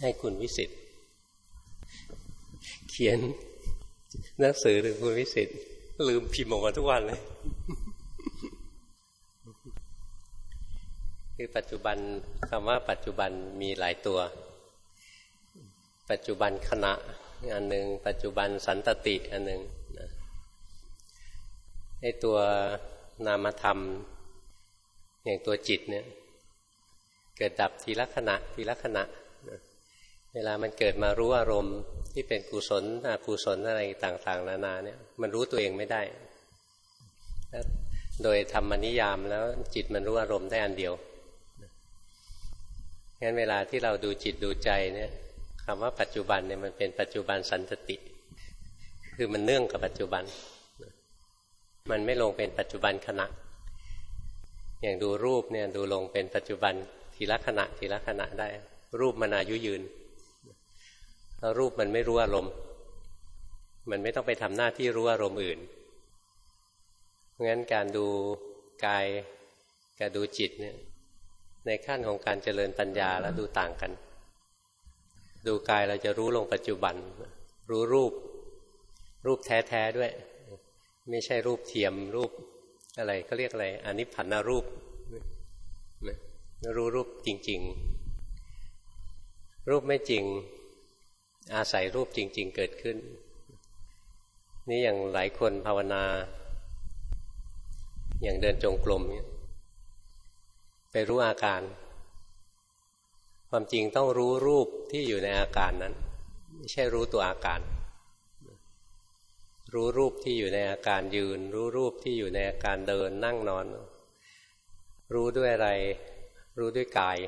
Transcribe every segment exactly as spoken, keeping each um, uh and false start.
ให้คุณวิสิทธิ์เขียนหนังสือถึงคุณวิสิทธิ์ลืมพิมพ์ออกมาทุกวันเลยคือปัจจุบันคำว่าปัจจุบันมีหลายตัวปัจจุบันขณะอันหนึ่งปัจจุบันสันตติอันหนึ่งนะไอ้ตัวนามธรรมอย่างตัวจิตเนี่ยเกิดดับทีละขณะทีละขณะนะเวลามันเกิดมารู้อารมณ์ที่เป็นกุศลอกุศลอะไรต่างๆนานาเนี่ยมันรู้ตัวเองไม่ได้โดยธรรมนิยามแล้วจิตมันรู้อารมณ์ได้อันเดียวงั้นเวลาที่เราดูจิตดูใจเนี่ยคำว่าปัจจุบันเนี่ยมันเป็นปัจจุบันสันตติคือมันเนื่องกับปัจจุบันมันไม่ลงเป็นปัจจุบันขณะอย่างดูรูปเนี่ยดูลงเป็นปัจจุบันทีละขณะทีละขณะได้รูปมันอายุยืนแล้วรูปมันไม่รู้อารมณ์มันไม่ต้องไปทำหน้าที่รู้อารมณ์อื่นเพราะงั้นการดูกายกับดูจิตเนี่ยในขั้นของการเจริญปัญญาแล้วดูต่างกันดูกายเราจะรู้ลงปัจจุบันรู้รูปรูปแท้ๆด้วยไม่ใช่รูปเทียมรูปอะไรเขาเรียกอะไรอนิพพานรูปรู้รูปจริงๆรูปไม่จริงอาศัยรูปจริงๆเกิดขึ้นนี่อย่างหลายคนภาวนาอย่างเดินจงกรมเนี่ยไปรู้อาการความจริงต้องรู้รูปที่อยู่ในอาการนั้นไม่ใช่รู้ตัวอาการรู้รูปที่อยู่ในอาการยืนรู้รูปที่อยู่ในอาการเดินนั่งนอนรู้ด้วยอะไรรู้ด้วยกาย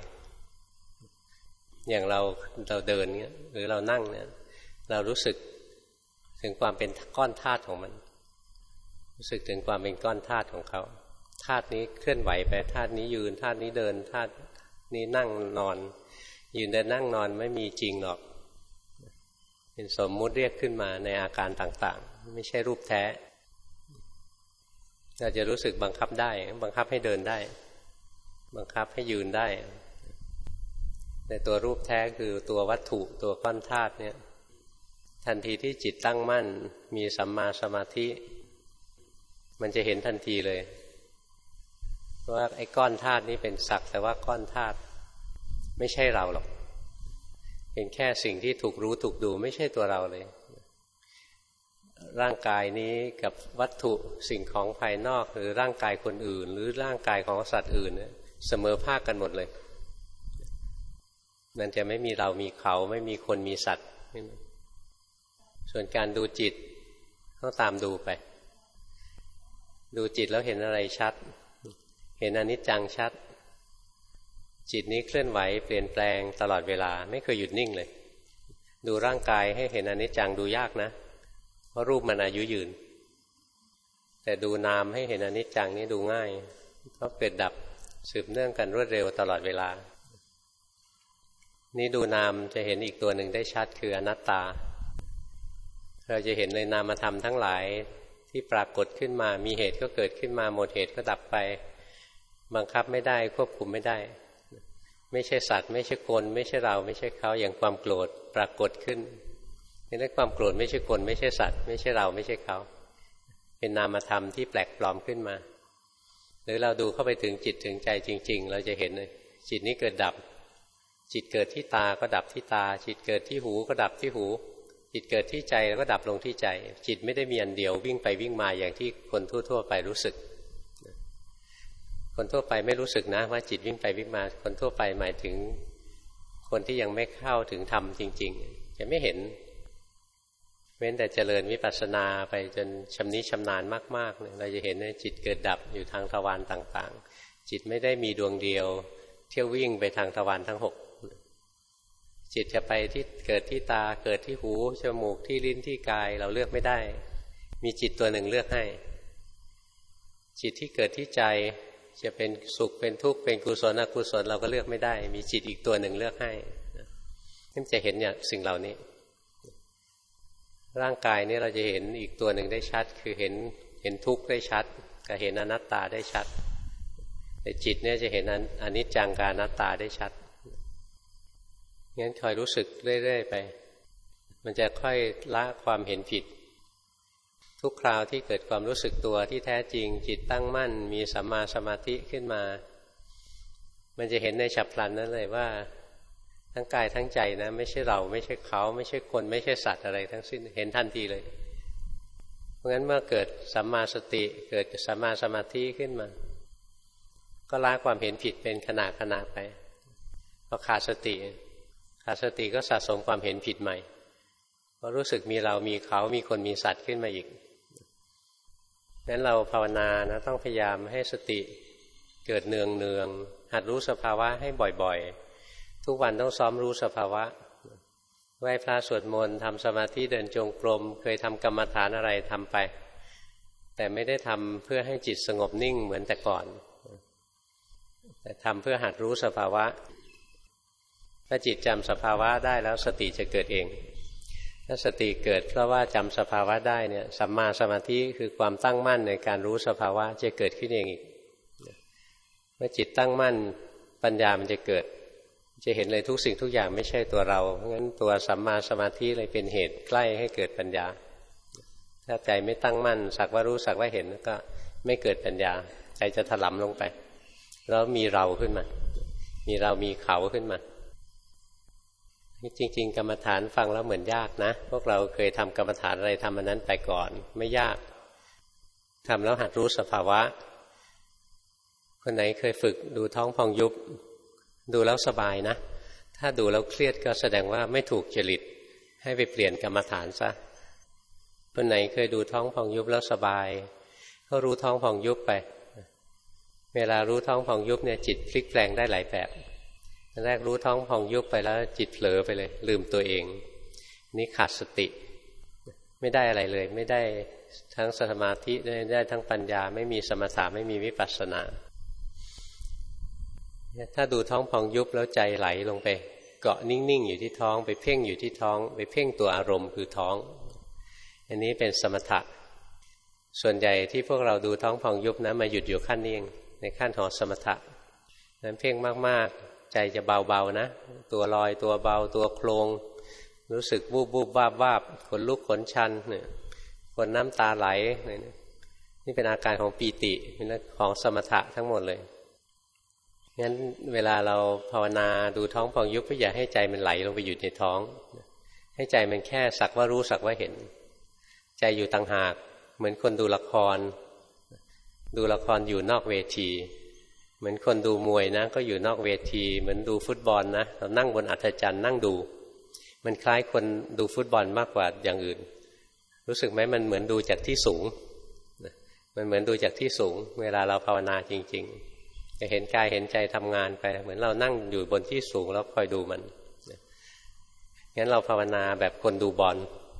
อย่างเราเราเดินเนี่ยหรือเรานั่งเนี่ยเรารู้สึกถึงความเป็นก้อนธาตุของมันรู้สึกถึงความเป็นก้อนธาตุของเขาธาตุนี้เคลื่อนไหวไปธาตุนี้ยืนธาตุนี้เดินธาตุนี้นั่งนอนยืนเดินนั่งนอนไม่มีจริงหรอกเป็นสมมุติเรียกขึ้นมาในอาการต่างๆไม่ใช่รูปแท้เราจะรู้สึกบังคับได้บังคับให้เดินได้บังคับให้ยืนได้แต่ตัวรูปแท้คือตัววัตถุตัวก้อนธาตุเนี่ยทันทีที่จิตตั้งมั่นมีสัมมาสมาธิมันจะเห็นทันทีเลยเพราะว่าไอ้ก้อนธาตุนี้เป็นสักแต่ว่าก้อนธาตุไม่ใช่เราหรอกเป็นแค่สิ่งที่ถูกรู้ถูกดูไม่ใช่ตัวเราเลยร่างกายนี้กับวัตถุสิ่งของภายนอกหรือร่างกายคนอื่นหรือร่างกายของสัตว์อื่นเสมอภาคกันหมดเลยมันจะไม่มีเรามีเขาไม่มีคนมีสัตว์ส่วนการดูจิตต้องตามดูไปดูจิตแล้วเห็นอะไรชัดเห็นอนิจจังชัดจิตนี้เคลื่อนไหวเปลี่ยนแปลงตลอดเวลาไม่เคยหยุดนิ่งเลยดูร่างกายให้เห็นอนิจจังดูยากนะเพราะรูปมันอายุยืนแต่ดูนามให้เห็นอนิจจังนี่ดูง่ายเพราะเกิดดับสืบเนื่องกันรวดเร็วตลอดเวลานี่ดูนามจะเห็นอีกตัวหนึ่งได้ชัดคืออนัตตาเราจะเห็นเลยนามธรรมทั้งหลายที่ปรากฏขึ้นมามีเหตุก็เกิดขึ้นมาหมดเหตุก็ดับไปบังคับไม่ได้ควบคุมไม่ได้ไม่ใช่สัตว์ไม่ใช่คนไม่ใช่เราไม่ใช่เขาอย่างความโกรธปรากฏขึ้นนี่ความโกรธไม่ใช่คนไม่ใช่สัตว์ไม่ใช่เราไม่ใช่เขาเป็นนามธรรมที่แปลกปลอมขึ้นมาหรือเราดูเข้าไปถึงจิตถึงใจจริงๆเราจะเห็นเลยจิตนี้เกิดดับจิตเกิดที่ตาก็ดับที่ตาจิตเกิดที่หูก็ดับที่หูจิตเกิดที่ใจแล้วก็ดับลงที่ใจจิตไม่ได้มีอันเดียววิ่งไปวิ่งมาอย่างที่คนทั่วๆไปรู้สึกคนทั่วไปไม่รู้สึกนะว่าจิตวิ่งไปวิ่งมาคนทั่วไปหมายถึงคนที่ยังไม่เข้าถึงธรรมจริงๆจะไม่เห็นเว้นแต่เจริญวิปัสสนาไปจนชำนิชำนาญมากๆเนี่ยเราจะเห็นว่าจิตเกิดดับอยู่ทางทวารต่างๆจิตไม่ได้มีดวงเดียวเที่ยววิ่งไปทางทวารทั้งหกจิตจะไปที่เกิดที่ตาเกิดที่หูจมูกที่ลิ้นที่กายเราเลือกไม่ได้มีจิตตัวหนึ่งเลือกให้จิตที่เกิดที่ใจจะเป็นสุขเป็นทุกข์เป็นกุศลอกุศลเราก็เลือกไม่ได้มีจิตอีกตัวหนึ่งเลือกให้นั่นจะเห็นเนี่ยสิ่งเหล่านี้ร่างกายนี้เราจะเห็นอีกตัวหนึ่งได้ชัดคือเห็นเห็นทุกข์ได้ชัดกับเห็นอนัตตาได้ชัดแต่จิตเนี่ยจะเห็นอนิจจังกับอนัตตาได้ชัดงั้นคอยรู้สึกเรื่อยๆไปมันจะค่อยละความเห็นผิดทุกคราวที่เกิดความรู้สึกตัวที่แท้จริงจิตตั้งมั่นมีสัมมาสมาธิขึ้นมามันจะเห็นในฉับพลันนั้นเลยว่าทั้งกายทั้งใจนะไม่ใช่เราไม่ใช่เขาไม่ใช่คนไม่ใช่สัตว์อะไรทั้งสิ้นเห็นทันทีเลยเพราะงั้นเมื่อเกิดสัมมาสติเกิดสัมมาสมาธิขึ้นมาก็ละความเห็นผิดเป็นขณะขณะไปพอขาดสติขาดสติก็สะสมความเห็นผิดใหม่ก็รู้สึกมีเรามีเขามีคนมีสัตว์ขึ้นมาอีกงั้นเราภาวนานะต้องพยายามให้สติเกิดเนืองเนืองหัดรู้สภาวะให้บ่อยๆทุกวันต้องซ้อมรู้สภาวะไหว้พระสวดมนต์ทำสมาธิเดินจงกรมเคยทำกรรมฐานอะไรทำไปแต่ไม่ได้ทำเพื่อให้จิตสงบนิ่งเหมือนแต่ก่อนแต่ทำเพื่อหัดรู้สภาวะถ้าจิตจำสภาวะได้แล้วสติจะเกิดเองถ้าสติเกิดเพราะว่าจำสภาวะได้เนี่ยสัมมาสมาธิคือความตั้งมั่นในการรู้สภาวะจะเกิดขึ้นเองอีกเมื่อจิตตั้งมั่นปัญญามันจะเกิดจะเห็นเลยทุกสิ่งทุกอย่างไม่ใช่ตัวเราเพราะงั้นตัวสัมมาสมาธิเลยเป็นเหตุใกล้ให้เกิดปัญญาถ้าใจไม่ตั้งมั่นสักว่ารู้สักว่าเห็นก็ไม่เกิดปัญญาใจจะถลำลงไปแล้วมีเราขึ้นมามีเรามีเขาขึ้นมาจริงๆกรรมฐานฟังแล้วเหมือนยากนะพวกเราเคยทำกรรมฐานอะไรทำอันนั้นไปก่อนไม่ยากทำแล้วหัดรู้สภาวะคนไหนเคยฝึกดูท้องพองยุบดูแล้วสบายนะถ้าดูแล้วเครียดก็แสดงว่าไม่ถูกจริตให้ไปเปลี่ยนกรรมฐานซะคนไหนเคยดูท้องพองยุบแล้วสบายก็รู้ท้องพองยุบไปเวลารู้ท้องพองยุบเนี่ยจิตพลิกแปลงได้หลายแบบแรกรู้ท้องพองยุบไปแล้วจิตเผลอไปเลยลืมตัวเองนี่ขาดสติไม่ได้อะไรเลยไม่ได้ทั้งสมาธิไม่ได้ทั้งปัญญาไม่มีสมถะไม่มีวิปัสสนาถ้าดูท้องพองยุบแล้วใจไหลลงไปเกาะนิ่งๆอยู่ที่ท้องไปเพ่งอยู่ที่ท้องไปเพ่งตัวอารมณ์คือท้องอันนี้เป็นสมถะส่วนใหญ่ที่พวกเราดูท้องพองยุบนะมาหยุดอยู่ขั้นนี้เองในขั้นของสมถะนั้นเพ่งมากๆใจจะเบาๆนะตัวลอยตัวเบาตัวโครงรู้สึกบูบบูบวาบวาบขนลุกขนชันเนี่ยคนน้ำตาไหลนี่เป็นอาการของปีติเป็นของสมถะทั้งหมดเลยงั้นเวลาเราภาวนาดูท้องพองยุบก็อย่าให้ใจมันไหลลงไปอยู่ในท้องให้ใจมันแค่สักว่ารู้สักว่าเห็นใจอยู่ต่างหากเหมือนคนดูละครดูละครอยู่นอกเวทีเหมือนคนดูมวยนะก็อยู่นอกเวทีเหมือนดูฟุตบอลนะเรานั่งบนอัฐจันทร์นั่งดูมันคล้ายคนดูฟุตบอลมากกว่าอย่างอื่นรู้สึกไหมมันเหมือนดูจากที่สูงมันเหมือนดูจากที่สูงเวลาเราภาวนาจริงๆจะเห็นกายเห็นใจทำงานไปเหมือนเรานั่งอยู่บนที่สูงแล้วคอยดูมันงั้นเราภาวนาแบบคนดูบอล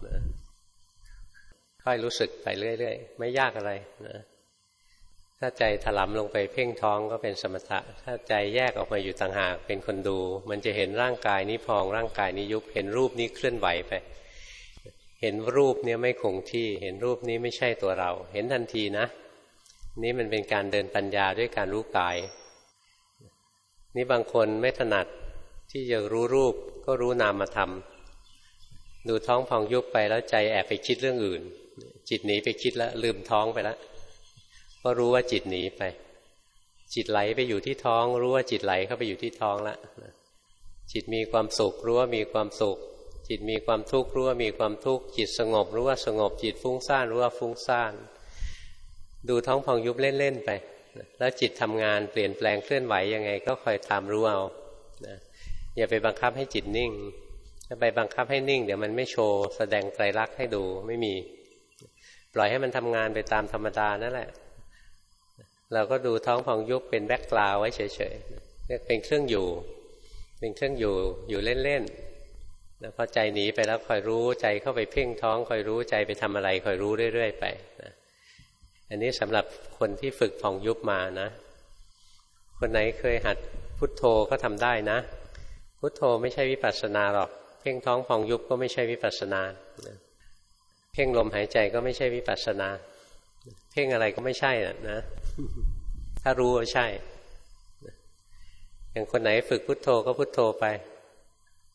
ค่อยรู้สึกไปเรื่อยๆไม่ยากอะไรนะถ้าใจถลำลงไปเพ่งท้องก็เป็นสมถะถ้าใจแยกออกมาอยู่ต่างหากเป็นคนดูมันจะเห็นร่างกายนี้พองร่างกายนี้ยุบเห็นรูปนี้เคลื่อนไหวไปเห็นรูปนี้ไม่คงที่เห็นรูปนี้ไม่ใช่ตัวเราเห็นทันทีนะนี่มันเป็นการเดินปัญญาด้วยการรู้กายนี่บางคนไม่ถนัดที่จะรู้รูปก็รู้นามธรรมดูท้องพองยุบไปแล้วใจแอบไปคิดเรื่องอื่นจิตหนีไปคิดแล้วลืมท้องไปแล้วก็รู้ว่าจิตหนีไปจิตไหลไปอยู่ที่ท้องรู้ว่าจิตไหลเข้าไปอยู่ที่ท้องแล้วจิตมีความสุขรู้ว่ามีความสุขจิตมีความทุกข์รู้ว่ามีความทุกข์จิตสงบรู้ว่าสงบจิตฟุ้งซ่านรู้ว่าฟุ้งซ่านดูท้องพองยุบเล่นๆไปแล้วจิตทำงานเปลี่ยนแปลงเคลื่อนไหวยังไงก็คอยตามรู้เอาอย่าไปบังคับให้จิตนิ่งถ้าไปบังคับให้นิ่งเดี๋ยวมันไม่โชว์แสดงไตรลักษณ์ให้ดูไม่มีปล่อยให้มันทำงานไปตามธรรมดานั่นแหละเราก็ดูท้องพองยุบเป็นแบ็คกราวด์ไว้เฉยๆเป็นเครื่องอยู่เป็นเครื่องอยู่อยู่เล่นๆแล้วพอใจหนีไปแล้วคอยรู้ใจเข้าไปเพ่งท้องคอยรู้ใจไปทำอะไรคอยรู้เรื่อยๆไปนะอันนี้สำหรับคนที่ฝึกพองยุบมานะคนไหนเคยหัดพุทโธก็ทำได้นะพุทโธไม่ใช่วิปัสสนาหรอกเพ่งท้องพองยุบก็ไม่ใช่วิปัสสนาเพ่งลมหายใจก็ไม่ใช่วิปัสสนาเพ่งอะไรก็ไม่ใช่นะถ้ารู้ว่าใช่อย่างคนไหนฝึกพุทโธก็พุทโธไปพุ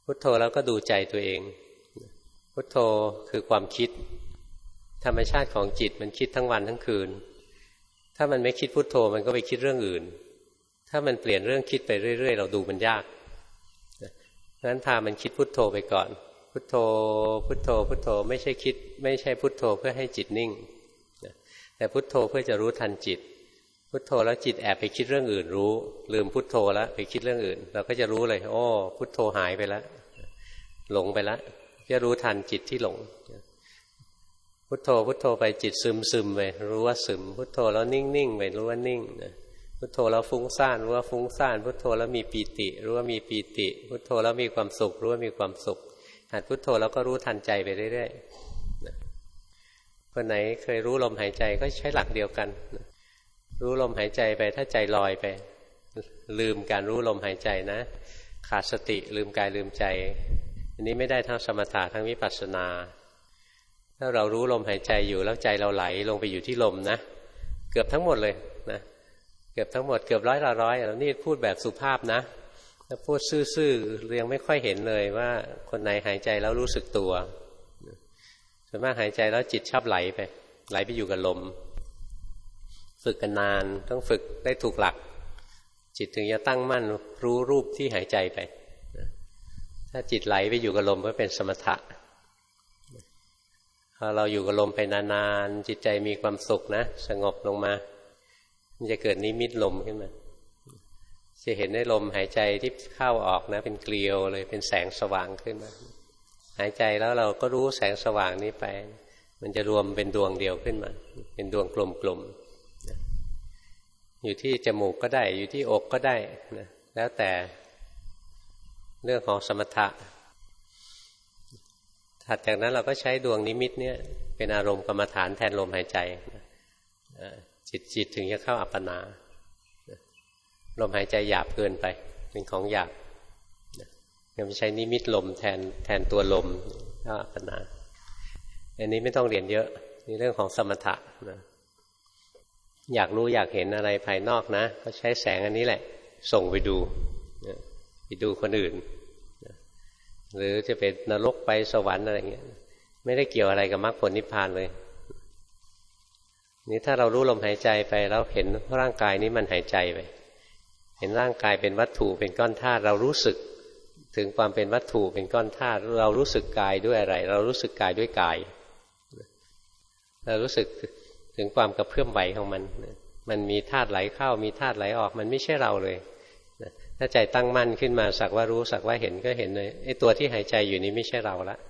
พุทโธแล้วก็ดูใจตัวเองพุทโธคือความคิดธรรมชาติของจิตมันคิดทั้งวันทั้งคืนถ้ามันไม่คิดพุทโธมันก็ไปคิดเรื่องอื่นถ้ามันเปลี่ยนเรื่องคิดไปเรื่อยๆเราดูมันยากเพราะฉะนั้นพามันคิดพุทโธไปก่อนพุทโธพุทโธพุทโธไม่ใช่คิดไม่ใช่พุทโธเพื่อให้จิตนิ่งแต่พุทโธเพื่อจะรู้ทันจิตพุทโธแล้วจิตแอบไปคิดเรื่องอื่นรู้ลืมพุทโธแล้วไปคิดเรื่องอื่นเราก็จะรู้เลยโอ้พุทโธหายไปแล้วหลงไปแล้วจะรู้ทันจิตที่หลงพุทโธพุทโธไปจิตซึมซึมไปรู้ว่าซึมพุทโธแล้วนิ่งนิ่งไปรู้ว่านิ่งพุทโธแล้วฟุ้งซ่านรู้ว่าฟุ้งซ่านพุทโธแล้วมีปีติรู้ว่ามีปีติพุทโธแล้วมีความสุขรู้ว่ามีความสุขหัดพุทโธแล้วก็รู้ทันใจไปเรื่อยๆคนไหนเคยรู้ลมหายใจก็ใช้หลักเดียวกันรู้ลมหายใจไปถ้าใจลอยไปลืมการรู้ลมหายใจนะขาดสติลืมกายลืมใจอันนี้ไม่ได้ทั้งสมถะทั้งวิปัสสนาถ้าเรารู้ลมหายใจอยู่แล้วใจเราไหลลงไปอยู่ที่ลมนะเกือบทั้งหมดเลยนะเกือบทั้งหมดเกือบร้อยละร้อยแล้วนี่พูดแบบสุภาพนะถ้าพูดซื่อๆยังไม่ค่อยเห็นเลยว่าคนไหนหายใจแล้วรู้สึกตัวส่วนมากหายใจแล้วจิตชอบไหลไปไหลไปอยู่กับลมฝึกกันนานต้องฝึกได้ถูกหลักจิตถึงจะตั้งมั่นรู้รูปที่หายใจไปถ้าจิตไหลไปอยู่กับลมก็เป็นสมถะพอเราอยู่กับลมไปนานๆจิตใจมีความสุขนะสงบลงมามันจะเกิดนิมิตลมขึ้นมาจะเห็นได้ลมหายใจที่เข้าออกนะเป็นเกลียวเลยเป็นแสงสว่างขึ้นมาหายใจแล้วเราก็รู้แสงสว่างนี้ไปมันจะรวมเป็นดวงเดียวขึ้นมาเป็นดวงกลมๆอยู่ที่จมูกก็ได้อยู่ที่อกก็ได้นะแล้วแต่เรื่องของสมถะถัดจากนั้นเราก็ใช้ดวงนิมิตเนี่ยเป็นอารมณ์กรรมฐานแทนลมหายใจจิตจิตถึงจะเข้าอัปปนาลมหายใจหยาบเกินไปเป็นของหยาบยังใช้นิมิตลมแทนแทนตัวลมเข้าอัปปนาอันนี้ไม่ต้องเรียนเยอะนี่เรื่องของสมถะนะอยากรู้อยากเห็นอะไรภายนอกนะก็ใช้แสงอันนี้แหละส่งไปดูไปดูคนอื่นหรือจะเป็นนรกไปสวรรค์อะไรเงี้ยไม่ได้เกี่ยวอะไรกับมรรคผลนิพพานเลยนี่ถ้าเรารู้ลมหายใจไปแล้วเห็นร่างกายนี้มันหายใจไปเห็นร่างกายเป็นวัตถุเป็นก้อนธาตุเรารู้สึกถึงความเป็นวัตถุเป็นก้อนธาตุเรารู้สึกกายด้วยอะไรเรารู้สึกกายด้วยกายเรารู้สึกถึงความกระเพื่อมไหวของมันมันมีธาตุไหลเข้ามีธาตุไหลออกมันไม่ใช่เราเลยถ้าใจตั้งมั่นขึ้นมาสักว่ารู้สักว่าเห็นก็เห็นเลยไอ้ตัวที่หายใจอยู่นี้ไม่ใช่เราละ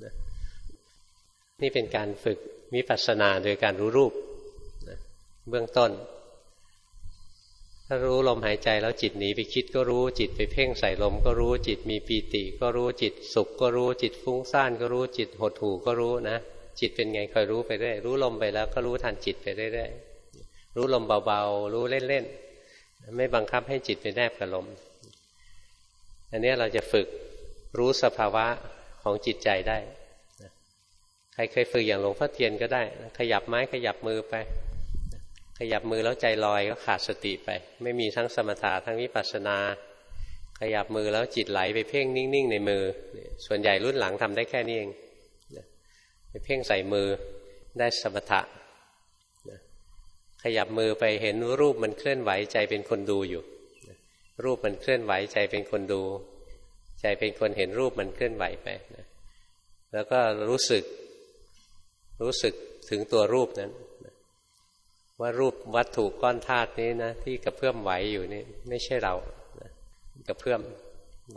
นี่เป็นการฝึกวิปัสสนาโดยการรู้รูปเบื้องต้นถ้ารู้ลมหายใจแล้วจิตหนีไปคิดก็รู้จิตไปเพ่งใส่ลมก็รู้จิตมีปีติก็รู้จิตสุขก็รู้จิตฟุ้งซ่านก็รู้จิตหดหู่ก็รู้นะจิตเป็นไงคอยรู้ไปเรื่อยรู้ลมไปแล้วก็รู้ทันจิตไปเรื่อยๆรู้ลมเบาๆรู้เล่นๆไม่บังคับให้จิตไปแนบกับลมอันนี้เราจะฝึกรู้สภาวะของจิตใจได้ใครเคยฝึกอย่างหลวงพ่อเทียนก็ได้ขยับไม้ขยับมือไปขยับมือแล้วใจลอยก็ขาดสติไปไม่มีทั้งสมถะทั้งวิปัสสนาขยับมือแล้วจิตไหลไปเพ่งนิ่งๆในมือส่วนใหญ่รุ่นหลังทำได้แค่นี้เองไปเพ่งใส่มือได้สมถะขยับมือไปเห็นรูปมันเคลื่อนไหวใจเป็นคนดูอยู่รูปมันเคลื่อนไหวใจเป็นคนดูใจเป็นคนเห็นรูปมันเคลื่อนไหวไปแล้วก็รู้สึกรู้สึกถึงตัวรูปนั้นว่ารูปวัตถุก้อนธาตุนี้นะที่กระเพื่อมไหวอยู่นี่ไม่ใช่เรากระเพื่อมไหว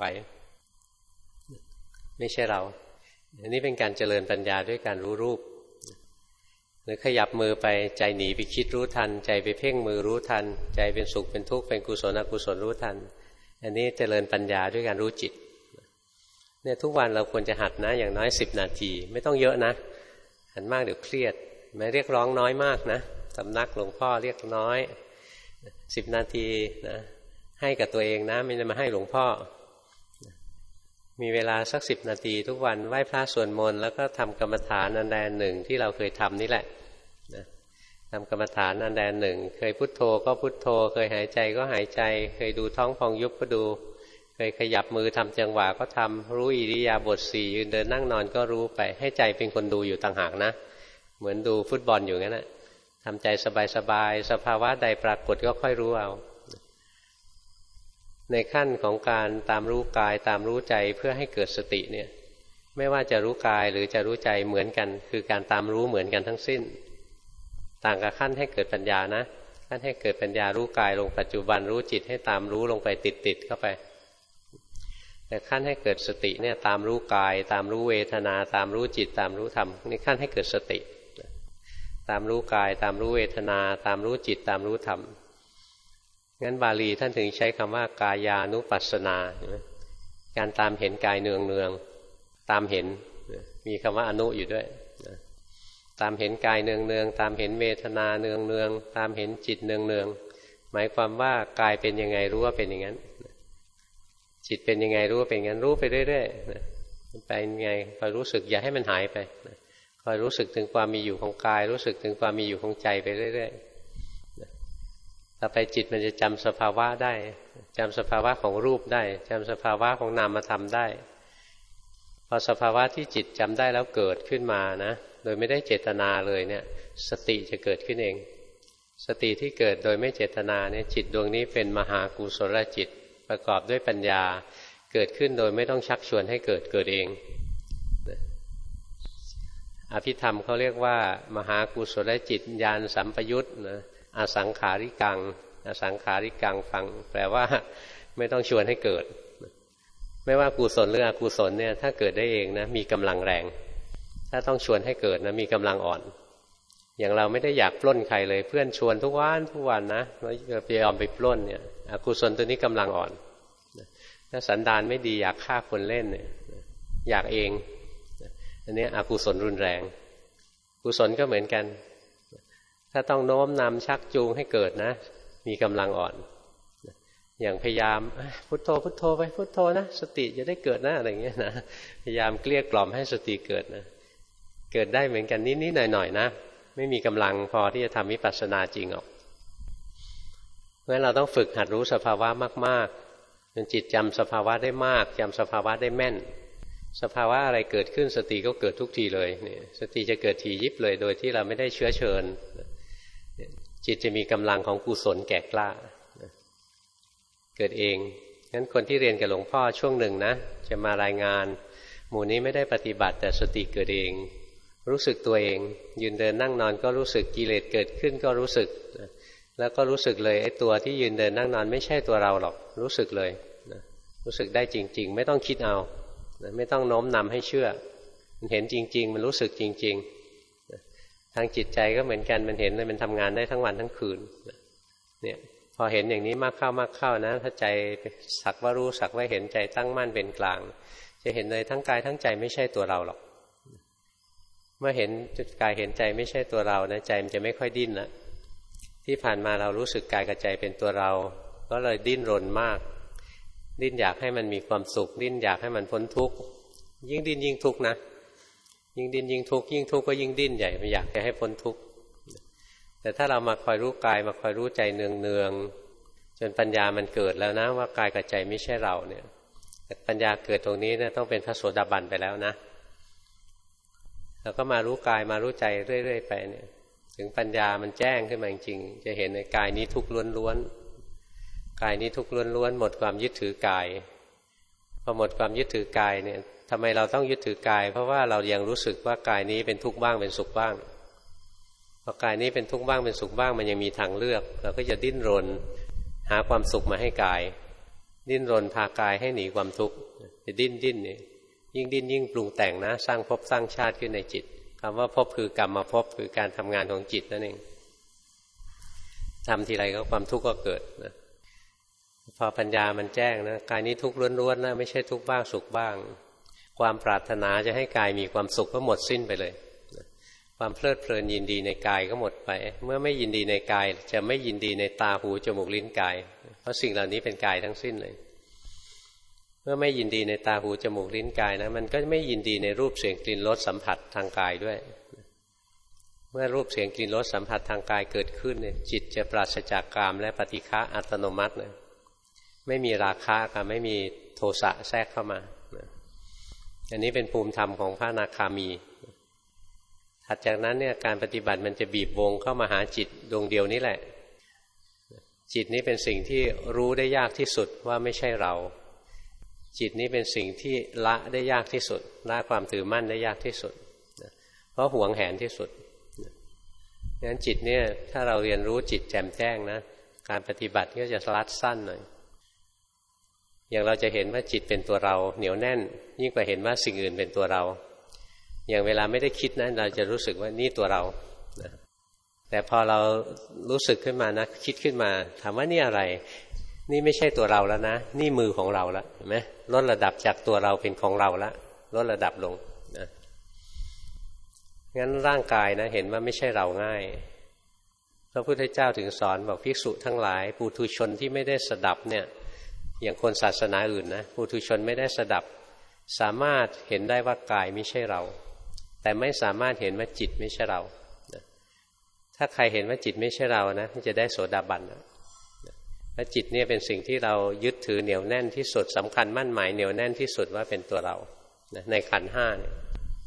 ไม่ใช่เราอันนี้เป็นการเจริญปัญญาด้วยการรู้รูปหรือขยับมือไปใจหนีไปคิดรู้ทันใจไปเพ่งมือรู้ทันใจเป็นสุขเป็นทุกข์เป็นกุศลอกุศลรู้ทันอันนี้เจริญปัญญาด้วยการรู้จิตเนี่ยทุกวันเราควรจะหัดนะอย่างน้อยสิบนาทีไม่ต้องเยอะนะหัดมากเดี๋ยวเครียดไม่เรียกร้องน้อยมากนะสำนักหลวงพ่อเรียกน้อยสิบนาทีนะให้กับตัวเองนะไม่ได้มาให้หลวงพ่อมีเวลาสักสิบนาทีทุกวันไหว้พระสวดมนต์แล้วก็ทำกรรมฐานอันใดหนึ่งที่เราเคยทำนี่แหละนะทำกรรมฐานอันใดหนึ่งเคยพุทโธก็พุทโธเคยหายใจก็หายใจเคยดูท้องพองยุบก็ดูเคยขยับมือทำจังหวะก็ทำรู้อิริยาบถสี่ยืนเดินนั่งนอนก็รู้ไปให้ใจเป็นคนดูอยู่ต่างหากนะเหมือนดูฟุตบอลอยู่งั้นแหละทำใจสบายๆสภาวะใดปรากฏก็ค่อยรู้เอาในขั้นของการตามรู้กายตามรู้ใจเพื่อให้เกิดสติเนี่ยไม่ว่าจะรู้กายหรือจะรู้ใจเหมือนกันคือการตามรู้เหมือนกันทั้งสิ้นต่างกับขั้นให้เกิดปัญญานะขั้นให้เกิดปัญญารู้กายลงปัจจุบันรู้จิตให้ตามรู้ลงไปติดๆเข้าไปแต่ขั้นให้เกิดสติเนี่ยตามรู้กายตามรู้เวทนาตามรู้จิตตามรู้ธรรมนี่ขั้นให้เกิดสติตามรู้กายตามรู้เวทนาตามรู้จิตตามรู้ธรรมงั้นบาลีท่านถึงใช้คำว่ากายานุปัสสนาการตามเห็นกายเนืองเนืองตามเห็นมีคำว่าอนุอยู่ด้วยตามเห็นกายเนืองเนืองตามเห็นเวทนาเนืองเนืองตามเห็นจิตเนืองเนืองหมายความว่ากายเป็นยังไงรู้ว่าเป็นอย่างนั้นจิตเป็นยังไงรู้ว่าเป็นอย่างนั้นรู้ไปเรื่อยๆไปยังไงคอยรู้สึกอย่าให้มันหายไปคอยรู้สึกถึงความมีอยู่ของกายรู้สึกถึงความมีอยู่ของใจไปเรื่อยๆต่อไปจิตมันจะจำสภาวะได้จำสภาวะของรูปได้จำสภาวะของนามธรรมได้พอสภาวะที่จิตจำได้แล้วเกิดขึ้นมานะโดยไม่ได้เจตนาเลยเนี่ยสติจะเกิดขึ้นเองสติที่เกิดโดยไม่เจตนาเนี่ยจิตดวงนี้เป็นมหากุศลจิตประกอบด้วยปัญญาเกิดขึ้นโดยไม่ต้องชักชวนให้เกิดเกิดเองอภิธรรมเขาเรียกว่ามหากุศลจิตญาณสัมปยุตนะอสังขาริกังอสังขาริกังฟังแปลว่าไม่ต้องชวนให้เกิดไม่ว่ากุศลหรืออกุศลเนี่ยถ้าเกิดได้เองนะมีกำลังแรงถ้าต้องชวนให้เกิดนะมีกำลังอ่อนอย่างเราไม่ได้อยากปล้นใครเลยเพื่อนชวนทุกวันทุกวันนะเราพยายามไปปล้นเนี่ยอกุศลตัวนี้กำลังอ่อนถ้าสันดานไม่ดีอยากฆ่าคนเล่นเนี่ยอยากเองอันนี้อกุศลรุนแรงกุศลก็เหมือนกันถ้าต้องโน้มนำชักจูงให้เกิดนะมีกำลังอ่อนอย่างพยายามพุทโธพุทโธไปพุทโธนะสติจะได้เกิดนะอะไรเงี้ยนะพยายามเกลี้ยกล่อมให้สติเกิดนะเกิดได้เหมือนกันนิดๆหน่อยๆนะไม่มีกำลังพอที่จะทำวิปัสสนาจริงหรอกเพราะฉะนั้นเราต้องฝึกหัดรู้สภาวะมากๆจนจิตจำสภาวะได้มากจำสภาวะได้แม่นสภาวะอะไรเกิดขึ้นสติก็เกิดทุกทีเลยเนี่ยสติจะเกิดทียิบเลยโดยที่เราไม่ได้เชื้อเชิญจิตจะมีกำลังของกุศลแก่กล้าเกิดเองงั้นคนที่เรียนกับหลวงพ่อช่วงหนึ่งนะจะมารายงานหมู่นี้ไม่ได้ปฏิบัติแต่สติเกิดเองรู้สึกตัวเองยืนเดินนั่งนอนก็รู้สึกกิเลสเกิดขึ้นก็รู้สึกแล้วก็รู้สึกเลยไอ้ตัวที่ยืนเดินนั่งนอนไม่ใช่ตัวเราหรอกรู้สึกเลยรู้สึกได้จริงๆไม่ต้องคิดเอาไม่ต้องโน้มนำให้เชื่อมันเห็นจริงๆมันรู้สึกจริงๆทางจิตใจก็เหมือนกันมันเห็นเลยมันทำงานได้ทั้งวันทั้งคืนเนี่ยพอเห็นอย่างนี้มากเข้ามากเข้านะถ้าใจสักว่ารู้สักว่าเห็นใจตั้งมั่นเป็นกลางจะเห็นเลยทั้งกายทั้งใจไม่ใช่ตัวเราหรอกเมื่อเห็นกายเห็นใจไม่ใช่ตัวเรานะใจมันจะไม่ค่อยดิ้นละที่ผ่านมาเรารู้สึกกายกับใจเป็นตัวเราก็เลยดิ้นรนมากดิ้นอยากให้มันมีความสุขดิ้นอยากให้มันพ้นทุกข์ยิ่งดิ้นยิ่งทุกข์นะยิ่งดิ้นยิ่งทุกข์ยิ่งทุกข์ก็ยิ่งดิ้นใหญ่อยากจะให้พ้นทุกข์แต่ถ้าเรามาคอยรู้กายมาคอยรู้ใจเนืองๆจนปัญญามันเกิดแล้วนะว่ากายกับใจไม่ใช่เราเนี่ยแต่ปัญญาเกิดตรงนี้เนี่ยต้องเป็นพระโสดาบันไปแล้วนะเราก็มารู้กายมารู้ใจเรื่อยๆไปเนี่ยถึงปัญญามันแจ้งขึ้นมาจริงๆจะเห็นในกายนี้ทุกข์ล้วนๆกายนี้ทุกข์ล้วนๆหมดความยึดถือกายพอหมดความยึดถือกายเนี่ยทำไมเราต้องยึดถือกายเพราะว่าเรายังรู้สึกว่ากายนี้เป็นทุกข์บ้างเป็นสุขบ้างพอกายนี้เป็นทุกข์บ้างเป็นสุขบ้างมันยังมีทางเลือกเราก็จะดิ้นรนหาความสุขมาให้กายดิ้นรนพากายให้หนีความทุกข์จะดิ้นดิ้นนี่ยิ่งดิ้นยิ่งปรุงแต่งนะสร้างภพสร้างชาติขึ้นในจิตคำว่าภพคือกรรมภพคือการทำงานของจิตนั่นเองทำทีไรก็ความทุกข์ก็เกิดนะพอปัญญามันแจ้งนะกายนี้ทุกข์ล้วนๆนะไม่ใช่ทุกข์บ้างสุขบ้างความปรารถนาจะให้กายมีความสุขก็หมดสิ้นไปเลยความเพลิดเพลินยินดีในกายก็หมดไปเมื่อไม่ยินดีในกายจะไม่ยินดีในตาหูจมูกลิ้นกายเพราะสิ่งเหล่านี้เป็นกายทั้งสิ้นเลยเมื่อไม่ยินดีในตาหูจมูกลิ้นกายนะมันก็ไม่ยินดีในรูปเสียงกลิ่นรสสัมผัสทางกายด้วยเมื่อรูปเสียงกลิ่นรสสัมผัสทางกายเกิดขึ้นเนี่ยจิตจะปราศจากกามและปฏิฆะอัตโนมัติเลยไม่มีราคะกับไม่มีโทสะแทรกเข้ามาอันนี้เป็นภูมิธรรมของพระอนาคามีถัดจากนั้นเนี่ยการปฏิบัติมันจะบีบวงเข้ามาหาจิตดวงเดียวนี่แหละจิตนี้เป็นสิ่งที่รู้ได้ยากที่สุดว่าไม่ใช่เราจิตนี้เป็นสิ่งที่ละได้ยากที่สุดละความถือมั่นได้ยากที่สุดเพราะหวงแหนที่สุดงั้นจิตเนี่ยถ้าเราเรียนรู้จิตแจ่มแจ้งนะการปฏิบัติก็จะลัดสั้นหน่อยอย่างเราจะเห็นว่าจิตเป็นตัวเราเหนียวแน่นยิ่งกว่าเห็นว่าสิ่งอื่นเป็นตัวเราอย่างเวลาไม่ได้คิดนะเราจะรู้สึกว่านี่ตัวเรานะแต่พอเรารู้สึกขึ้นมานะคิดขึ้นมาถามว่านี่อะไรนี่ไม่ใช่ตัวเราแล้วนะนี่มือของเราแล้วเห็นไหมลดระดับจากตัวเราเป็นของเราแล้วลดระดับลงนะงั้นร่างกายนะเห็นว่าไม่ใช่เราง่ายพระพุทธเจ้าถึงสอนบอกภิกษุทั้งหลายปุถุชนที่ไม่ได้สดับเนี่ยอย่างคนศาสนาอื่นนะปุถุชนไม่ได้สดับสามารถเห็นได้ว่ากายไม่ใช่เราแต่ไม่สามารถเห็นว่าจิตไม่ใช่เราถ้าใครเห็นว่าจิตไม่ใช่เรานะจะได้โสดาบันนะและจิตเนี่ยเป็นสิ่งที่เรายึดถือเหนียวแน่นที่สุดสำคัญมั่นหมายเหนียวแน่นที่สุดว่าเป็นตัวเราในขันธ์ห้าเนี่ย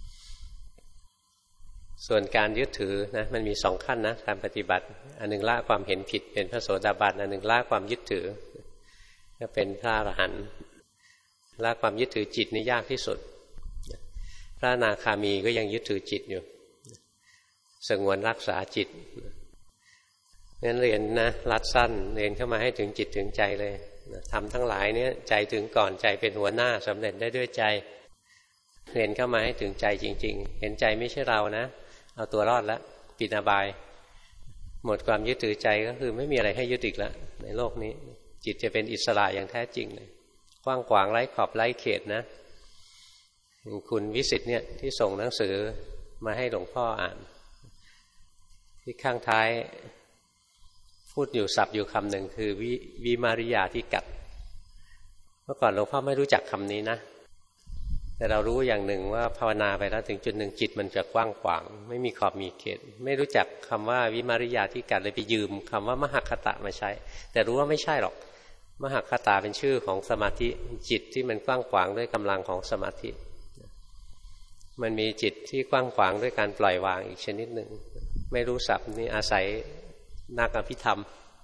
ส่วนการยึดถือนะมันมีสองขั้นนะการปฏิบัติอันหนึ่งละความเห็นผิดเป็นพระโสดาบันอันหนึ่งละความยึดถือก็เป็นพระอรหันต์ละความยึดถือจิตนี่ยากที่สุดพระอนาคามีก็ยังยึดถือจิตอยู่สงวนรักษาจิตงั้นเรียนนะรัดสั้นเรียนเข้ามาให้ถึงจิตถึงใจเลยทำทั้งหลายเนี่ยใจถึงก่อนใจเป็นหัวหน้าสำเร็จได้ด้วยใจเรียนเข้ามาให้ถึงใจจริงๆเห็นใจไม่ใช่เรานะเอาตัวรอดแล้วปิดอบายหมดความยึดถือใจก็คือไม่มีอะไรให้ยึดอีกแล้วในโลกนี้จิตจะเป็นอิสระอย่างแท้จริงเลยกว้างขวางไร้ขอบไร้เขตนะคุณวิสิทธิ์เนี่ยที่ส่งหนังสือมาให้หลวงพ่ออ่านที่ข้างท้ายพูดอยู่ศัพท์อยู่คำหนึ่งคือวิวิมาริยาที่กัดเมื่อก่อนหลวงพ่อไม่รู้จักคำนี้นะแต่เรารู้อย่างหนึ่งว่าภาวนาไปแล้วถึงจุดหนึ่งจิตมันจะกว้างขวางไม่มีขอบมีเขตไม่รู้จักคำว่าวิมาริยาที่กัดเลยไปยืมคำว่ามหคตะมาใช้แต่รู้ว่าไม่ใช่หรอกมหคตาเป็นชื่อของสมาธิจิตที่มันกว้างขวางด้วยกำลังของสมาธิมันมีจิตที่กว้างขวางด้วยการปล่อยวางอีกชนิดหนึ่งไม่รู้ศัพท์นี่อาศัยนักอภิธรรม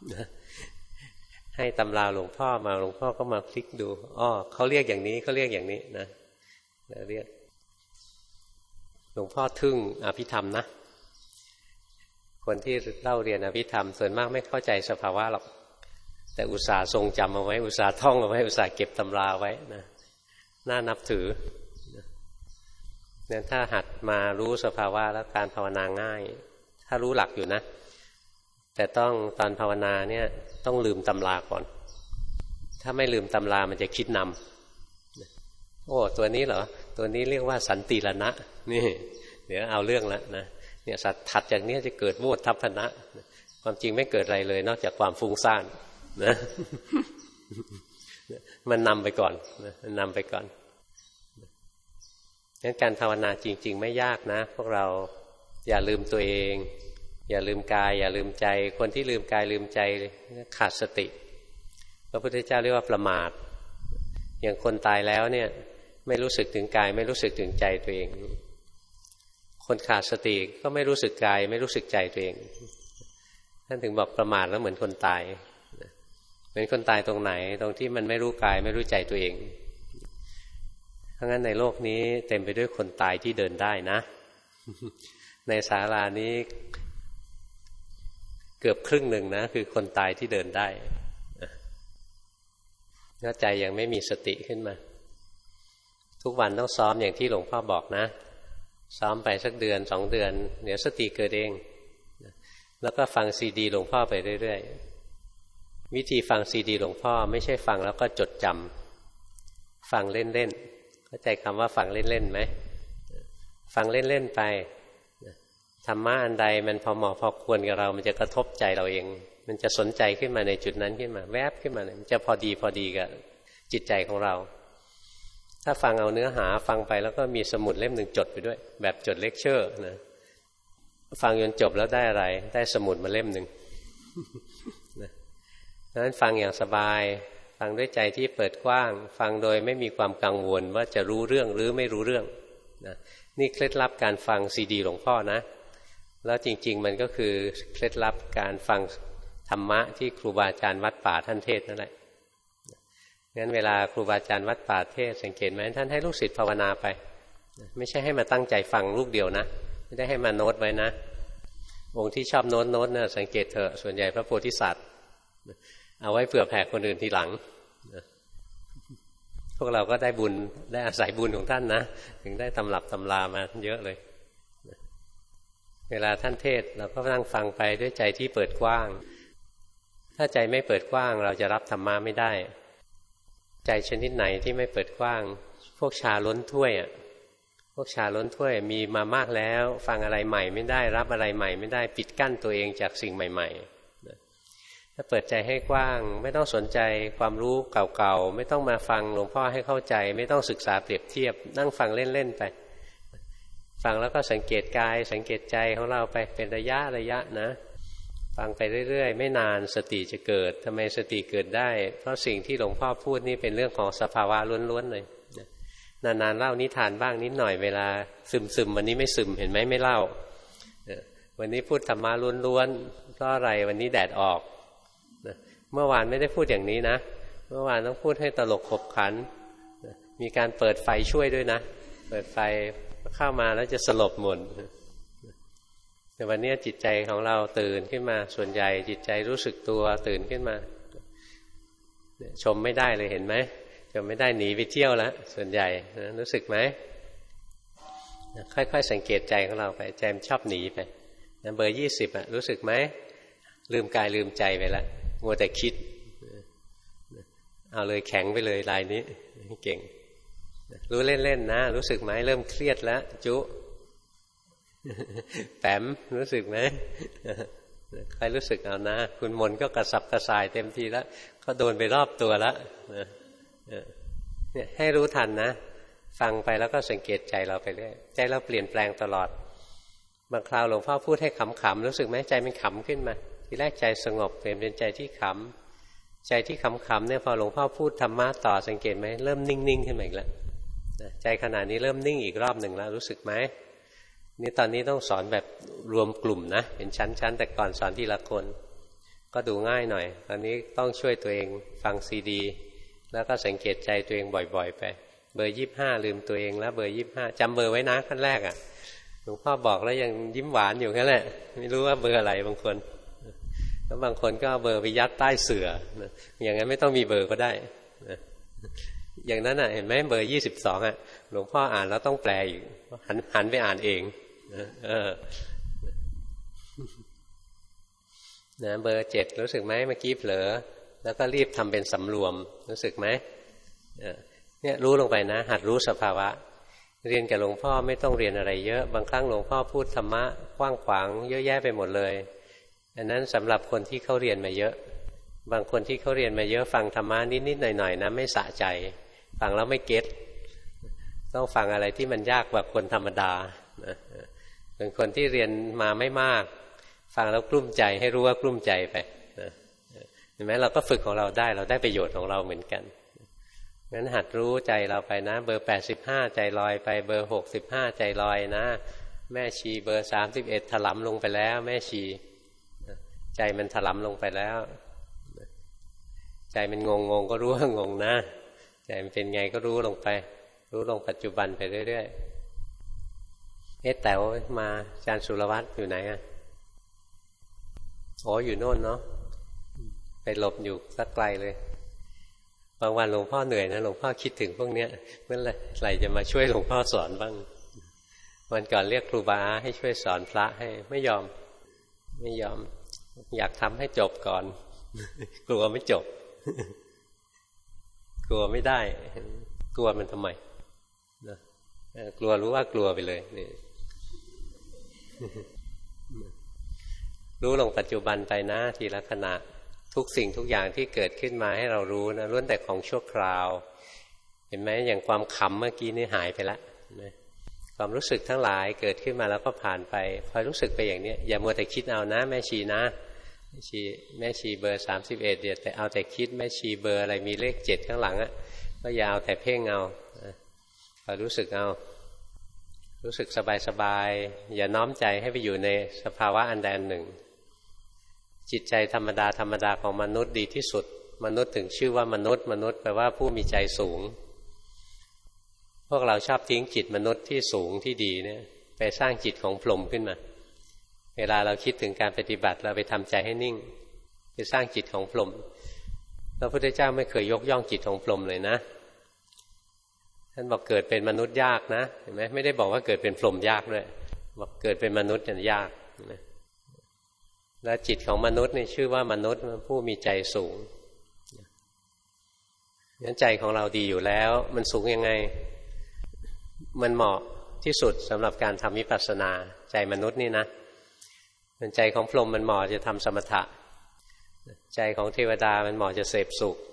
ให้ตำราหลวงพ่อมาหลวงพ่อก็มาคลิกดูอ้อเขาเรียกอย่างนี้เขาเรียกอย่างนี้นะเรียกหลวงพ่อทึ่งอภิธรรมนะคนที่เล่าเรียนอภิธรรมส่วนมากไม่เข้าใจสภาวะหรอกแต่อุตส่าห์ทรงจำเอาไว้อุตส่าห์ท่องเอาไว้อุตส่าห์เก็บตำราไว้นะน่านับถือเนี่ยถ้าหัดมารู้สภาวะแล้วการภาวนาง่ายถ้ารู้หลักอยู่นะแต่ต้องตอนภาวนาเนี่ยต้องลืมตำราก่อนถ้าไม่ลืมตำรามันจะคิดนำโอ้ตัวนี้เหรอตัวนี้เรียกว่าสันติรณะนี่เดี๋ยวเอาเรื่องแล้วนะเนี่ยสัตว์ถัดจากนี้จะเกิดโวทัพพนะความจริงไม่เกิดอะไรเลยนอกจากความฟุ้งซ่านนะมันนำไปก่อนมันนำไปก่อนงั้นการภาวนาจริงๆไม่ยากนะพวกเราอย่าลืมตัวเองอย่าลืมกายอย่าลืมใจคนที่ลืมกายลืมใจขาดสติพระพุทธเจ้าเรียกว่าประมาทอย่างคนตายแล้วเนี่ยไม่รู้สึกถึงกายไม่รู้สึกถึงใจตัวเองคนขาดสติก็ไม่รู้สึกกายไม่รู้สึกใจตัวเองท่านถึงบอกประมาทแล้วเหมือนคนตายเหมือนคนตายตรงไหนตรงที่มันไม่รู้กายไม่รู้ใจตัวเองเพราะงั้นในโลกนี้เต็มไปด้วยคนตายที่เดินได้นะในศาลานี้เกือบครึ่งหนึ่งนะคือคนตายที่เดินได้ถ้าใจยังไม่มีสติขึ้นมาทุกวันต้องซ้อมอย่างที่หลวงพ่อบอกนะซ้อมไปสักเดือนสองเดือนเดี๋ยวสติเกิดเองแล้วก็ฟังซีดีหลวงพ่อไปเรื่อยๆวิธีฟังซีดีหลวงพ่อไม่ใช่ฟังแล้วก็จดจำฟังเล่นๆเข้าใจคำว่าฟังเล่นๆไหมฟังเล่นๆไปธรรมะอันใดมันพอเหมาะพอควรกับเรามันจะกระทบใจเราเองมันจะสนใจขึ้นมาในจุดนั้นขึ้นมาแวบขึ้นมามันจะพอดีพอดีกับจิตใจของเราถ้าฟังเอาเนื้อหาฟังไปแล้วก็มีสมุดเล่มหนึ่งจดไปด้วยแบบจดเลคเชอร์นะฟังจนจบแล้วได้อะไรได้สมุดมาเล่มหนึ่งนะดังนั้นฟังอย่างสบายฟังด้วยใจที่เปิดกว้างฟังโดยไม่มีความกังวลว่าจะรู้เรื่องหรือไม่รู้เรื่องนะนี่เคล็ดลับการฟังซีดีหลวงพ่อนะแล้วจริงๆมันก็คือเคล็ดลับการฟังธรรมะที่ครูบาอาจารย์วัดป่าท่านเทศนั่นแหละงั้นเวลาครูบาอาจารย์วัดป่าเทศสังเกตไหมท่านให้ลูกศิษย์ภาวนาไปไม่ใช่ให้มาตั้งใจฟังลูกเดียวนะไม่ได้ให้มาโน้ตไว้นะองค์ที่ชอบโน้ตโน้ตนะสังเกตเถอะส่วนใหญ่พระโพธิสัตว์เอาไว้เผื่อแผ่คนอื่นทีหลังพวกเราก็ได้บุญได้อาศัยบุญของท่านนะถึงได้ตำรับตำรามาเยอะเลยเวลาท่านเทศเราก็นั่งฟังไปด้วยใจที่เปิดกว้างถ้าใจไม่เปิดกว้างเราจะรับธรรมะไม่ได้ใจชนิดไหนที่ไม่เปิดกว้างพวกชาล้นถ้วยอ่ะพวกชาล้นถ้วยมีมามากแล้วฟังอะไรใหม่ไม่ได้รับอะไรใหม่ไม่ได้ปิดกั้นตัวเองจากสิ่งใหม่ๆถ้าเปิดใจให้กว้างไม่ต้องสนใจความรู้เก่าๆไม่ต้องมาฟังหลวงพ่อให้เข้าใจไม่ต้องศึกษาเปรียบเทียบนั่งฟังเล่นๆไปฟังแล้วก็สังเกตกายสังเกตใจของเราไปเป็นระยะระยะนะฟังไปเรื่อยๆไม่นานสติจะเกิดทำไมสติเกิดได้เพราะสิ่งที่หลวงพ่อพูดนี่เป็นเรื่องของสภาวะล้วนๆเลยนานๆเล่านิทานบ้างนิดหน่อยเวลาซึมๆวันนี้ไม่ซึมเห็นไหมไม่เล่าวันนี้พูดธรรมะล้วนๆเพราะอะไรวันนี้แดดออกเมื่อวานไม่ได้พูดอย่างนี้นะเมื่อวานต้องพูดให้ตลกขบขันมีการเปิดไฟช่วยด้วยนะเปิดไฟเข้ามาแล้วจะสลบหมดแต่วันนี้จิตใจของเราตื่นขึ้นมาส่วนใหญ่จิตใจรู้สึกตัวตื่นขึ้นมาชมไม่ได้เลยเห็นไหมชมไม่ได้หนีไปเที่ยวแล้วส่วนใหญ่นะรู้สึกไหมค่อยๆสังเกตใจของเราไปใจมันชอบหนีไปนะเบอร์ยี่สิบอะรู้สึกไหมลืมกายลืมใจไปแล้วมัวแต่คิดเอาเลยแข็งไปเลยลายนี้เก่งรู้เล่นๆนะรู้สึกไหมเริ่มเครียดแล้วจุแปมรู้สึกไหมใครรู้สึกเอานะคุณมนก็กระสับกระส่ายเต็มทีแล้วก็โดนไปรอบตัวแล้วเนี่ยให้รู้ทันนะฟังไปแล้วก็สังเกตใจเราไปเรื่อยใจเราเปลี่ยนแปลงตลอดบางคราวหลวงพ่อพูดให้ขำๆรู้สึกไหมใจมันขำขึ้นมาทีแรกใจสงบเปลี่ยนเป็นใจที่ขำใจที่ขำๆเนี่ยพอหลวงพ่อพูดธรรมะต่อสังเกตไหมเริ่มนิ่งๆขึ้นมาอีกแล้วใจขณะนี้เริ่มนิ่งอีกรอบหนึ่งแล้วรู้สึกไหมนี่ตอนนี้ต้องสอนแบบรวมกลุ่มนะเป็นชั้นๆแต่ก่อนสอนทีละคนก็ดูง่ายหน่อยตอนนี้ต้องช่วยตัวเองฟังซีดีแล้วก็สังเกตใจตัวเองบ่อยๆไปเบอร์ยี่สิบห้าลืมตัวเองแล้วเบอร์ยี่สิบห้าจำเบอร์ไว้นะขั้นแรกอ่ะหลวงพ่อบอกแล้วยังยิ้มหวานอยู่แค่นั้นแหละไม่รู้ว่าเบอร์อะไรบางคนแล้วบางคนก็เบอร์ไปยัดใต้เสื่ออย่างนั้นไม่ต้องมีเบอร์ก็ได้อย่างนั้นอ่ะเห็นไหมเบอร์ยี่สิบสองอ่ะหลวงพ่ออ่านแล้วต้องแปลอีกหันหันไปอ่านเองเออนะเบอร์เจ็ดรู้สึกไหมเมื่อกี้เผลอแล้วก็รีบทำเป็นสำรวมรู้สึกไหมเนี่ยรู้ลงไปนะหัดรู้สภาวะเรียนกับหลวงพ่อไม่ต้องเรียนอะไรเยอะบางครั้งหลวงพ่อพูดธรรมะกว้างขวางเยอะแยะไปหมดเลยอันนั้นสำหรับคนที่เขาเรียนมาเยอะบางคนที่เขาเรียนมาเยอะฟังธรรมะนิดๆหน่อยๆนะไม่สะใจฟังแล้วไม่เก็ตต้องฟังอะไรที่มันยากกว่าคนธรรมดาเป็นคนที่เรียนมาไม่มากฟังแล้วกลุ้มใจให้รู้ว่ากลุ้มใจไปเห็นไหมเราก็ฝึกของเราได้เราได้ประโยชน์ของเราเหมือนกันงั้นหัดรู้ใจเราไปนะเบอร์แปดสิบห้าใจลอยไปเบอร์หกสิบห้าใจลอยนะแม่ชีเบอร์สามสิบเอ็ดถลำลงไปแล้วแม่ชีใจมันถลำลงไปแล้วใจมันงงงก็รู้ว่างงนะใจมันเป็นไงก็รู้ลงไปรู้ลงปัจจุบันไปเรื่อยๆเอ๊ะแต๋วมาอาจารย์สุรวัตรอยู่ไหนอ่ะอ๋ออยู่โน่นเนาะไปหลบอยู่สักไกลเลยบางวันหลวงพ่อเหนื่อยนะหลวงพ่อคิดถึงพวกเนี้ยเมื่อไหร่จะมาช่วยหลวงพ่อสอนบ้างวันก่อนเรียกครูบาให้ช่วยสอนพระให้ไม่ยอมไม่ยอมอยากทำให้จบก่อนกลัวไม่จบกลัวไม่ได้กลัวมันทำไมนะกลัวรู้ว่ากลัวไปเลยนี่รู้ลงปัจจุบันไปนะทีละขณะทุกสิ่งทุกอย่างที่เกิดขึ้นมาให้เรารู้นะล้วนแต่ของชั่วคราวเห็นไหมอย่างความขำเมื่อกี้นี่หายไปแล้วความรู้สึกทั้งหลายเกิดขึ้นมาแล้วก็ผ่านไปคอยรู้สึกไปอย่างนี้อย่ามัวแต่คิดเอานะแม่ชีนะชีแม่ชีเบอร์สามสิบเอ็ดเดี๋ยวแต่เอาแต่คิดแม่ชีเบอร์อะไรมีเลขเจ็ดข้างหลังอ่ะก็อย่าเอาแต่เพ่งเอาก็รู้สึกเอารู้สึกสบายๆอย่าน้อมใจให้ไปอยู่ในสภาวะอันใดอันหนึ่งจิตใจธรรมดาธรรมดาของมนุษย์ดีที่สุดมนุษย์ถึงชื่อว่ามนุษย์มนุษย์แปลว่าผู้มีใจสูงพวกเราชอบทิ้งจิตมนุษย์ที่สูงที่ดีเนี่ยไปสร้างจิตของพรหมขึ้นมาเวลาเราคิดถึงการปฏิบัติเราไปทำใจให้นิ่งไปสร้างจิตของพรหมพระพุทธเจ้าไม่เคยยกย่องจิตของพรหมเลยนะท่านบอกเกิดเป็นมนุษย์ยากนะเห็นไหมไม่ได้บอกว่าเกิดเป็นพรหมยากด้วยบอกเกิดเป็นมนุษย์เนี่ยยากนะและจิตของมนุษย์นี่ชื่อว่ามนุษย์ผู้มีใจสูงงั้นใจของเราดีอยู่แล้วมันสูงยังไงมันเหมาะที่สุดสำหรับการทำวิปัสสนาใจมนุษย์นี่นะเป็นใจของพรหมมันเหมาะจะทำสมถะใจของเทวดามันเหมาะจะเสพสุข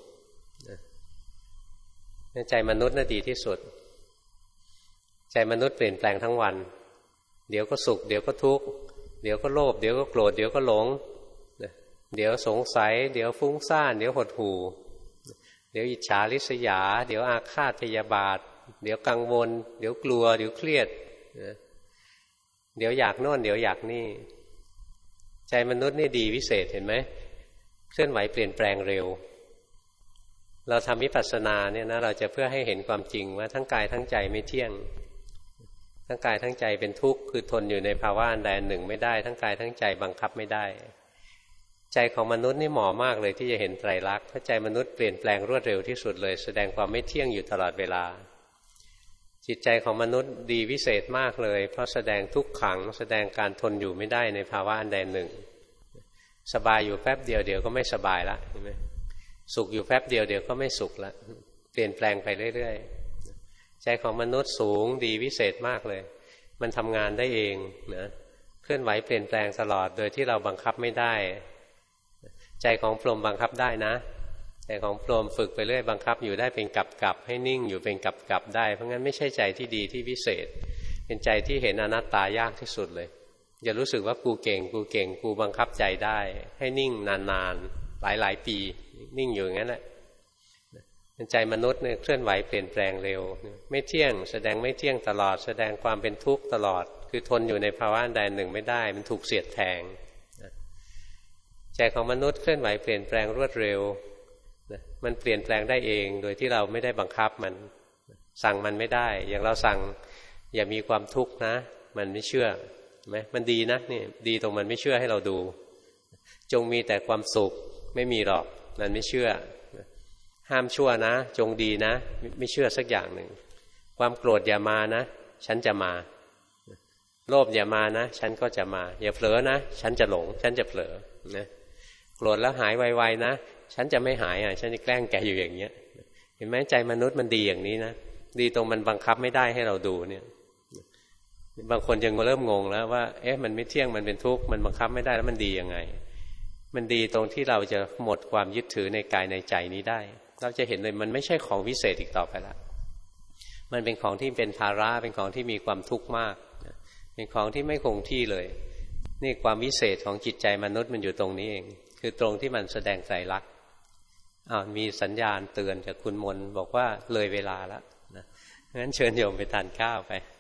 ใจมนุษย์น่ะดีที่สุดใจมนุษย์เปลี่ยนแปลงทั้งวันเดี๋ยวก็สุขเดี๋ยวก็ทุกข์เดี๋ยวก็โลภเดี๋ยวก็โกรธเดี๋ยวก็หลงเดี๋ยวสงสัยเดี๋ยวฟุ้งซ่านเดี๋ยวหดหู่เดี๋ยวอิจฉาริษยาเดี๋ยวอาฆาตพยาบาทเดี๋ยวกังวลเดี๋ยวกลัวเดี๋ยวเครียดเดี๋ยวอยากโน่นเดี๋ยวอยากนี่ใจมนุษย์นี่ดีวิเศษเห็นไหมเคลื่อนไหวเปลี่ยนแปลงเร็วเราทำวิปัสสนาเนี่ยนะเราจะเพื่อให้เห็นความจริงว่าทั้งกายทั้งใจไม่เที่ยงทั้งกายทั้งใจเป็นทุกข์คือทนอยู่ในภาวะอันใดอันหนึ่งไม่ได้ทั้งกายทั้งใจบังคับไม่ได้ใจของมนุษย์นี่เหมาะมากเลยที่จะเห็นไตรลักษณ์เพราะใจมนุษย์เปลี่ยนแปลงรวดเร็วที่สุดเลยแสดงความไม่เที่ยงอยู่ตลอดเวลาจิตใจของมนุษย์ดีวิเศษมากเลยเพราะแสดงทุกขังแสดงการทนอยู่ไม่ได้ในภาวะอันใดหนึ่งสบายอยู่แป๊บเดียวเดี๋ยวก็ไม่สบายละเห็นไหมสุขอยู่แป๊บเดียวเดี๋ยวก็ไม่สุขละเปลี่ยนแปลงไปเรื่อยๆใจของมนุษย์สูงดีวิเศษมากเลยมันทำงานได้เองนะเคลื่อนไหวเปลี่ยนแปลงตลอดโดยที่เราบังคับไม่ได้ใจของพรหมบังคับได้นะใจของพรหมฝึกไปเรื่อยบังคับอยู่ได้เป็นกับกับให้นิ่งอยู่เป็นกับกับได้เพราะงั้นไม่ใช่ใจที่ดีที่วิเศษเป็นใจที่เห็นอนัตตายากที่สุดเลยอย่ารู้สึกว่ากูเก่งกูเก่งกูบังคับใจได้ให้นิ่งนานๆหลายๆปีนิ่งอยู่อย่างนั้นแหละเป็นใจมนุษย์เนี่ยเคลื่อนไหวเปลี่ยนแปลงเร็วไม่เที่ยงแสดงไม่เที่ยงตลอดแสดงความเป็นทุกข์ตลอดคือทนอยู่ในภาวะใดหนึ่งไม่ได้มันถูกเสียดแทงใจของมนุษย์เคลื่อนไหวเปลี่ยนแปลงรวดเร็วมันเปลี่ยนแปลงได้เองโดยที่เราไม่ได้บังคับมันสั่งมันไม่ได้อย่างเราสั่งอย่ามีความทุกข์นะมันไม่เชื่อไหมมันดีนะนี่ดีตรงมันไม่เชื่อให้เราดูจงมีแต่ความสุขไม่มีหรอกมันไม่เชื่อห้ามชั่วนะจงดีนะไม่เชื่อสักอย่างหนึ่งความโกรธอย่ามานะฉันจะมาโลภอย่ามานะฉันก็จะมาอย่าเผลอนะฉันจะหลงฉันจะเผลอนะโกรธแล้วหายไวๆนะฉันจะไม่หายอ่ะฉันจะแกล้งแกอยู่อย่างเงี้ยเห็นไหมใจมนุษย์มันดีอย่างนี้นะดีตรงมันบังคับไม่ได้ให้เราดูเนี่ยบางคนยังเริ่มงงแล้วว่าเอ๊ะมันไม่เที่ยงมันเป็นทุกข์มันบังคับไม่ได้แล้วมันดียังไงมันดีตรงที่เราจะหมดความยึดถือในกายในใจนี้ได้เราจะเห็นเลยมันไม่ใช่ของวิเศษอีกต่อไปละมันเป็นของที่เป็นภาระเป็นของที่มีความทุกข์มากเป็นของที่ไม่คงที่เลยนี่ความวิเศษของจิตใจมนุษย์มันอยู่ตรงนี้เองคือตรงที่มันแสดงไตรลักษณ์อ้าวมีสัญญาณเตือนจากคุณมนบอกว่าเลยเวลาแล้วนะงั้นเชิญโยมไปทานข้าวไป